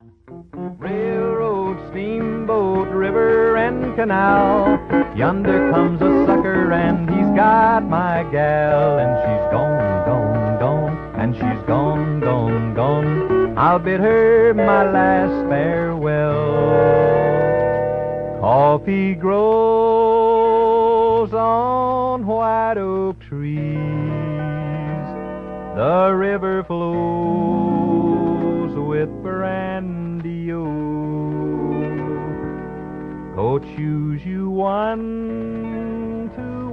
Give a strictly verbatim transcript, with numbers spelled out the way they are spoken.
Railroad, steamboat, river, and canal. Yonder comes a sucker, and he's got my gal, and she's gone, gone, gone, and she's gone, gone, gone. I'll bid her my last farewell. Coffee grows on white oak trees. The river flows with brandy. Go choose you one, two,